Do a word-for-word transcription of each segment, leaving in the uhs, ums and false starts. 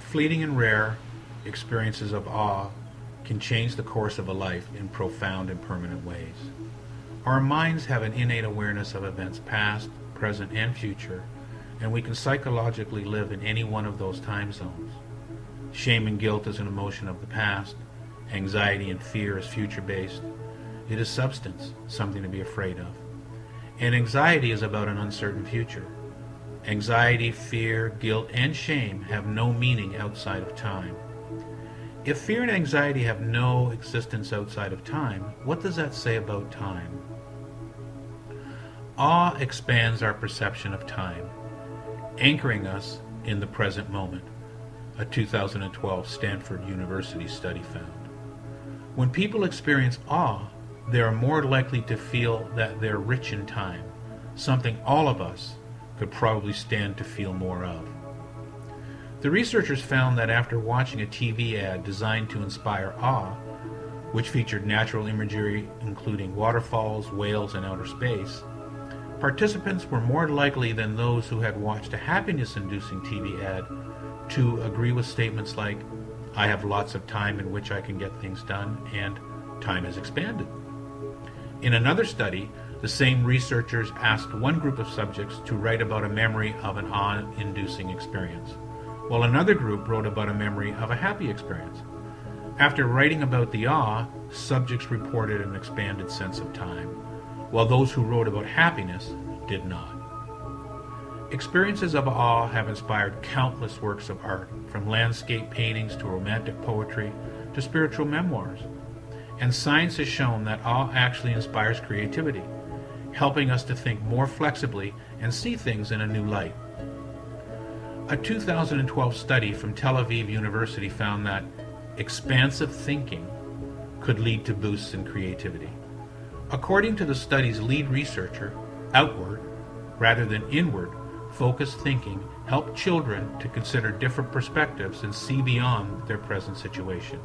Fleeting and rare experiences of awe can change the course of a life in profound and permanent ways. Our minds have an innate awareness of events past, present, and future, and we can psychologically live in any one of those time zones. Shame and guilt is an emotion of the past. Anxiety and fear is future-based. It is substance, something to be afraid of. And anxiety is about an uncertain future. Anxiety, fear, guilt, and shame have no meaning outside of time. If fear and anxiety have no existence outside of time, what does that say about time? Awe expands our perception of time, anchoring us in the present moment, a two thousand twelve Stanford University study found. When people experience awe, they are more likely to feel that they're rich in time, something all of us could probably stand to feel more of. The researchers found that after watching a T V ad designed to inspire awe, which featured natural imagery including waterfalls, whales, and outer space, participants were more likely than those who had watched a happiness-inducing T V ad to agree with statements like, "I have lots of time in which I can get things done," and "time has expanded." In another study, the same researchers asked one group of subjects to write about a memory of an awe-inducing experience, while another group wrote about a memory of a happy experience. After writing about the awe, subjects reported an expanded sense of time, while those who wrote about happiness did not. Experiences of awe have inspired countless works of art, from landscape paintings to romantic poetry to spiritual memoirs. And science has shown that awe actually inspires creativity, helping us to think more flexibly and see things in a new light. A two thousand twelve study from Tel Aviv University found that expansive thinking could lead to boosts in creativity. According to the study's lead researcher, outward, rather than inward, focused thinking helped children to consider different perspectives and see beyond their present situation.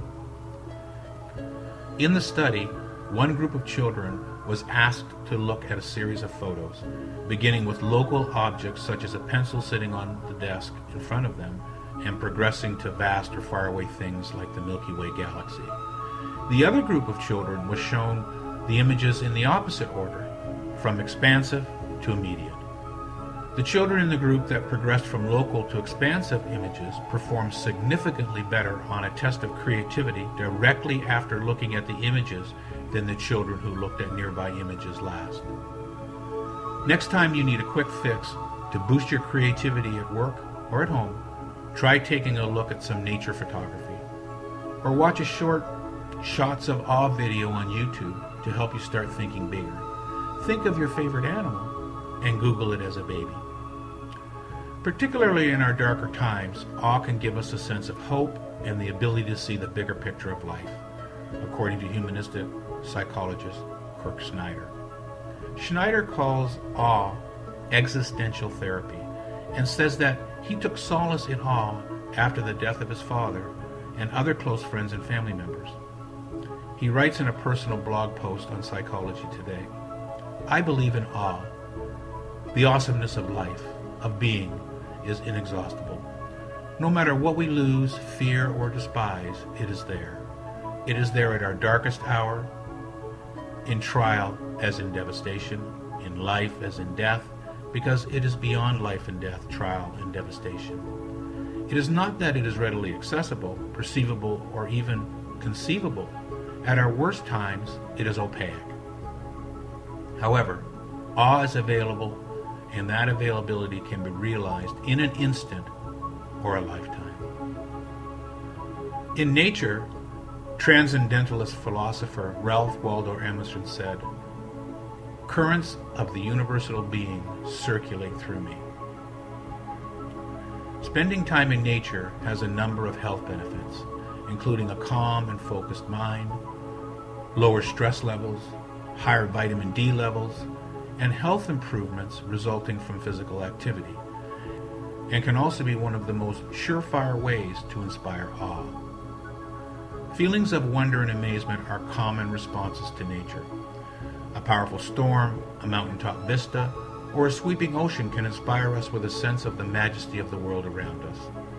In the study, one group of children was asked to look at a series of photos, beginning with local objects such as a pencil sitting on the desk in front of them, and progressing to vast or faraway things like the Milky Way galaxy. The other group of children was shown the images in the opposite order, from expansive to immediate. The children in the group that progressed from local to expansive images performed significantly better on a test of creativity directly after looking at the images than the children who looked at nearby images last. Next time you need a quick fix to boost your creativity at work or at home, try taking a look at some nature photography, or watch a short shots of awe video on YouTube to help you start thinking bigger. Think of your favorite animal and Google it as a baby. Particularly in our darker times, awe can give us a sense of hope and the ability to see the bigger picture of life, according to humanistic psychologist Kirk Snyder. Snyder calls awe existential therapy and says that he took solace in awe after the death of his father and other close friends and family members. He writes in a personal blog post on Psychology Today, "I believe in awe. The awesomeness of life, of being, is inexhaustible. No matter what we lose, fear, or despise, it is there. It is there at our darkest hour, in trial as in devastation, in life as in death, because it is beyond life and death, trial and devastation. It is not that it is readily accessible, perceivable, or even conceivable. At our worst times, it is opaque. However, awe is available, and that availability can be realized in an instant or a lifetime." In Nature, transcendentalist philosopher Ralph Waldo Emerson said, "Currents of the universal being circulate through me." Spending time in nature has a number of health benefits, including a calm and focused mind, lower stress levels, higher vitamin D levels, and health improvements resulting from physical activity, and can also be one of the most surefire ways to inspire awe. Feelings of wonder and amazement are common responses to nature. A powerful storm, a mountaintop vista, or a sweeping ocean can inspire us with a sense of the majesty of the world around us.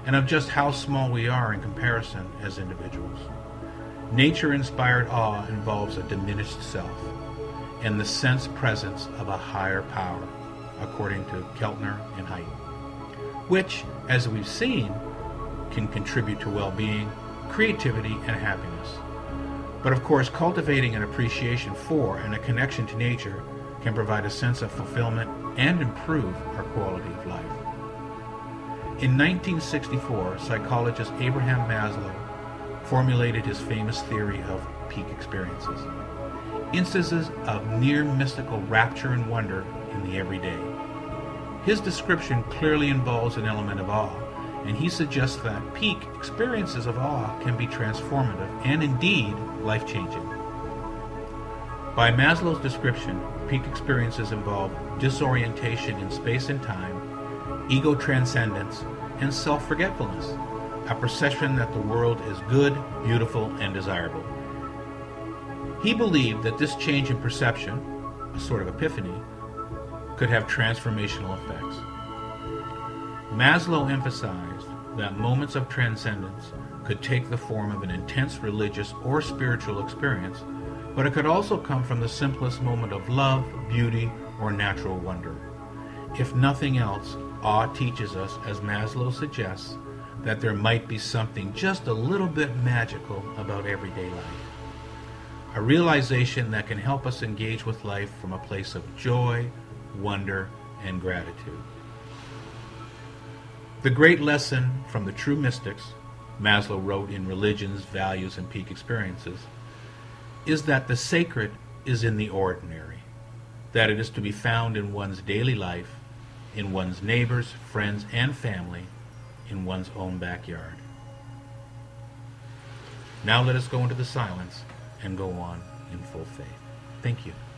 and of just how small we are in comparison as individuals. Nature-inspired awe involves a diminished self and the sense presence of a higher power, according to Keltner and Haidt, which, as we've seen, can contribute to well-being, creativity, and happiness. But of course, cultivating an appreciation for and a connection to nature can provide a sense of fulfillment and improve our quality of life. In nineteen sixty-four, psychologist Abraham Maslow formulated his famous theory of peak experiences, instances of near mystical rapture and wonder in the everyday. His description clearly involves an element of awe, and he suggests that peak experiences of awe can be transformative and indeed life-changing. By Maslow's description, peak experiences involve disorientation in space and time, ego transcendence, and self-forgetfulness, a perception that the world is good, beautiful, and desirable. He believed that this change in perception, a sort of epiphany, could have transformational effects. Maslow emphasized that moments of transcendence could take the form of an intense religious or spiritual experience, but it could also come from the simplest moment of love, beauty, or natural wonder. If nothing else, awe teaches us, as Maslow suggests, that there might be something just a little bit magical about everyday life. A realization that can help us engage with life from a place of joy, wonder, and gratitude. The great lesson from the true mystics, Maslow wrote in Religions, Values, and Peak Experiences, is that the sacred is in the ordinary, that it is to be found in one's daily life, in one's neighbors, friends, and family, in one's own backyard. Now let us go into the silence and go on in full faith. Thank you.